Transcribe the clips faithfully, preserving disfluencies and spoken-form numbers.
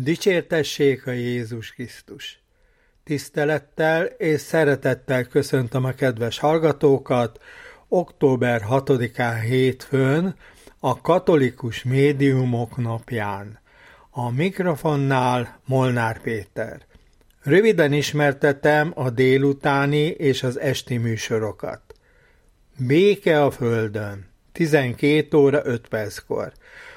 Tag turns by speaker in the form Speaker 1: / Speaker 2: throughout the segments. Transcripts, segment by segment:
Speaker 1: Dicsértessék a Jézus Krisztus! Tisztelettel és szeretettel köszöntöm a kedves hallgatókat október hatodikán hétfőn, a Katolikus Médiumok napján. A mikrofonnál Molnár Péter. Röviden ismertetem a délutáni és az esti műsorokat. Béke a Földön, tizenkét óra öt perckor.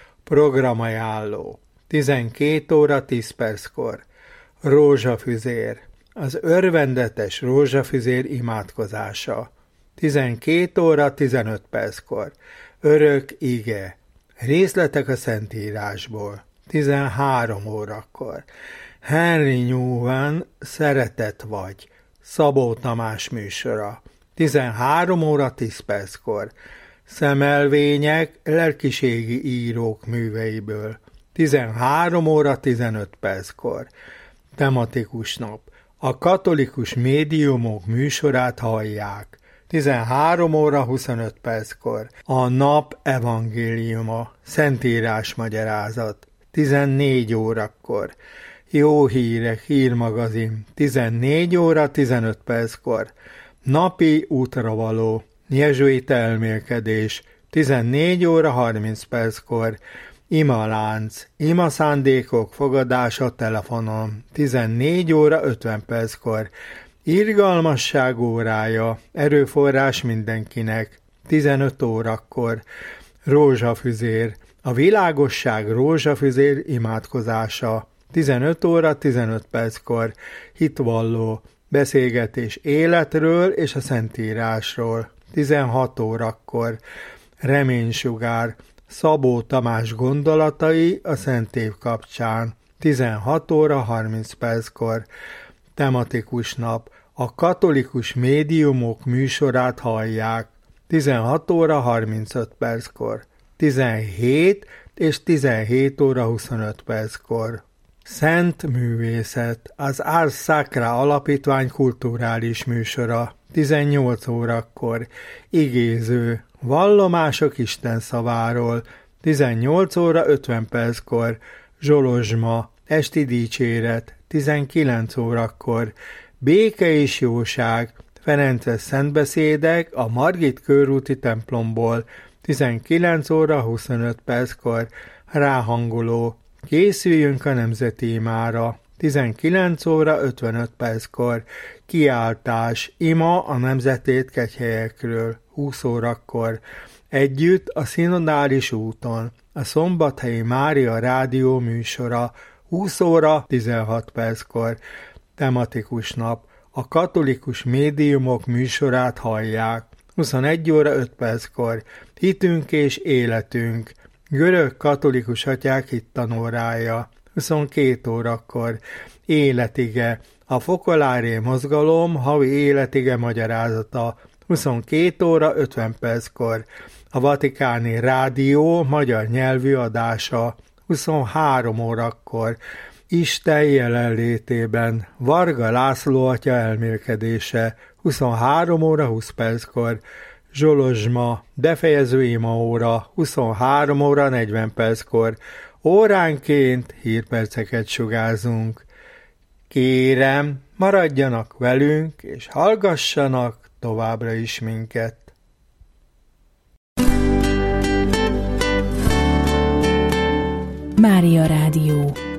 Speaker 1: Programajánló, tizenkét óra tíz perckor. Rózsafüzér, az örvendetes rózsafüzér imádkozása. tizenkét óra tizenöt perckor. Örök ige, részletek a Szentírásból. tizenhárom órakor. Henry Newman, Szeretet vagy, Szabó Tamás műsora. tizenhárom óra tíz perckor. Szemelvények lelkiségi írók műveiből. tizenhárom óra tizenöt perckor. Tematikus nap. A Katolikus Médiumok műsorát hallják. tizenhárom óra huszonöt perckor. A nap evangéliuma, Szentírás magyarázat. tizennégy órakor. Jó hírek, hírmagazin. tizennégy óra tizenöt perckor. Napi útravaló, jezsuita elmélkedés. tizennégy óra harminc perckor. Imalánc, ima szándékok fogadása telefonon. tizennégy óra ötven perckor. Irgalmasság órája, erőforrás mindenkinek. tizenöt órakor. Rózsafüzér, a világosság rózsafüzér imádkozása. tizenöt óra tizenöt perckor. Hitvalló, beszélgetés életről és a Szentírásról. tizenhat órakor. Reménysugár, Szabó Tamás gondolatai a Szent Év kapcsán. tizenhat óra harminc perckor. Tematikus nap. A Katolikus Médiumok műsorát hallják. tizenhat óra harmincöt perckor. tizenhét és tizenhét óra huszonöt perckor. Szent művészet, az Ars Sacra Alapítvány kulturális műsora. tizennyolc órakor. Igéző, vallomások Isten szaváról. tizennyolc óra ötven perckor. Zsolozsma, esti dicséret. tizenkilenc órakor. Béke és jóság, ferences szentbeszédek a Margit körúti templomból. tizenkilenc óra huszonöt perckor. Ráhangoló, készüljünk a nemzeti imára. tizenkilenc óra ötvenöt perckor. Kiáltás, ima a nemzetét kegyhelyekről. húsz órakor. Együtt a szinodális úton. A Szombathelyi Mária rádió műsora. húsz óra tizenhat perckor. Tematikus nap. A Katolikus Médiumok műsorát hallják. huszonegy óra öt perckor. Hitünk és életünk. Görög katolikus atyák hittanórája. huszonkét órakor. Életige. A Focolare mozgalom havi életige magyarázata. huszonkét óra ötven perckor. A Vatikáni Rádió magyar nyelvű adása. huszonhárom órakor. Isten jelenlétében. Varga László atya elmélkedése. huszonhárom óra húsz perckor. Zsolozsma, befejező imaóra. huszonhárom óra negyven perckor. Óránként hírperceket sugárzunk. Kérem, maradjanak velünk, és hallgassanak továbbra is minket.
Speaker 2: Mária Rádió.